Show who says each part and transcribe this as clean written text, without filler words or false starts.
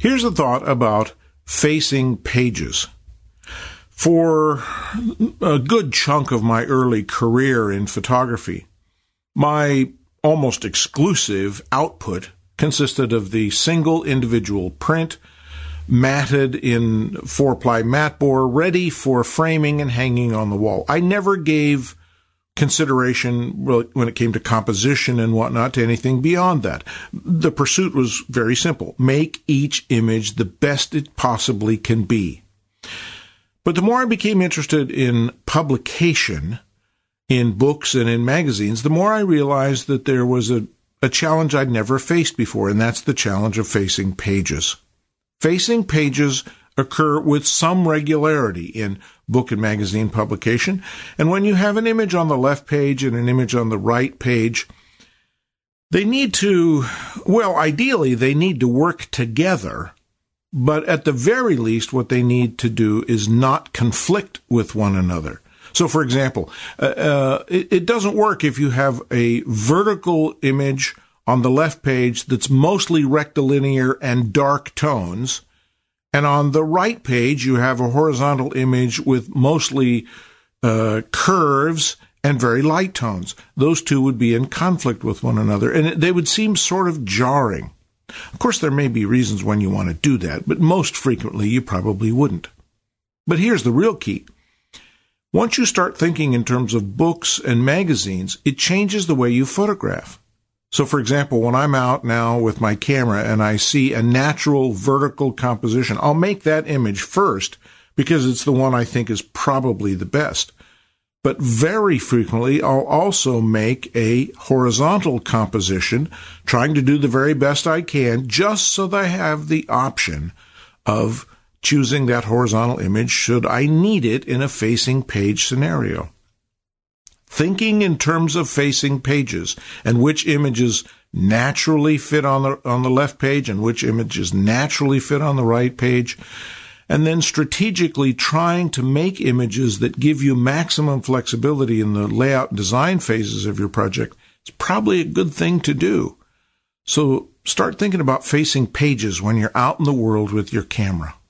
Speaker 1: Here's a thought about facing pages. For a good chunk of my early career in photography, my almost exclusive output consisted of the single individual print, matted in 4-ply matte bore, ready for framing and hanging on the wall. I never gave consideration when it came to composition and whatnot to anything beyond that. The pursuit was very simple. Make each image the best it possibly can be. But the more I became interested in publication, in books and in magazines, the more I realized that there was a challenge I'd never faced before, and that's the challenge of facing pages. Facing pages occur with some regularity in book and magazine publication, and when you have an image on the left page and an image on the right page, they need to, well, ideally, they need to work together. But at the very least, what they need to do is not conflict with one another. So, for example, it doesn't work if you have a vertical image on the left page that's mostly rectilinear and dark tones, and on the right page you have a horizontal image with mostly curves and very light tones. Those two would be in conflict with one another, and they would seem sort of jarring. Of course, there may be reasons when you want to do that, but most frequently you probably wouldn't. But here's the real key. Once you start thinking in terms of books and magazines, it changes the way you photograph. So, for example, when I'm out now with my camera and I see a natural vertical composition, I'll make that image first because it's the one I think is probably the best. But very frequently, I'll also make a horizontal composition, trying to do the very best I can, just so that I have the option of choosing that horizontal image should I need it in a facing page scenario. Thinking in terms of facing pages and which images naturally fit on the left page and which images naturally fit on the right page, and then strategically trying to make images that give you maximum flexibility in the layout and design phases of your project is probably a good thing to do. So start thinking about facing pages when you're out in the world with your camera.